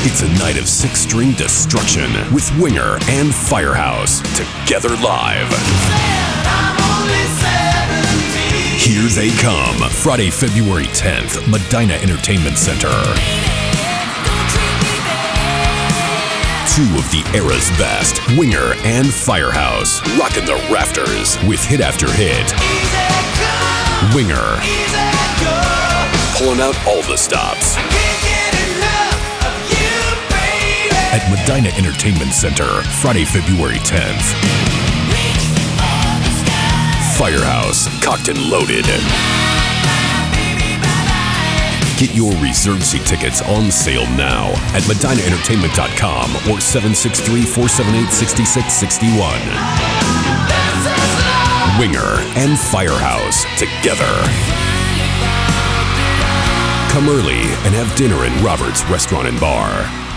It's a night of six-string destruction with Winger and Firehouse together live. Here they come, Friday, February 10th, Medina Entertainment Center. Two of the era's best, Winger and Firehouse, rocking the rafters with hit after hit. Winger, pulling out all the stops. At Medina Entertainment Center, Friday, February 10th. Firehouse, cocked and loaded. Get your reserved seat tickets on sale now at medinaentertainment.com or 763-478-6661. Winger and Firehouse together. Come early and have dinner in Robert's Restaurant and Bar.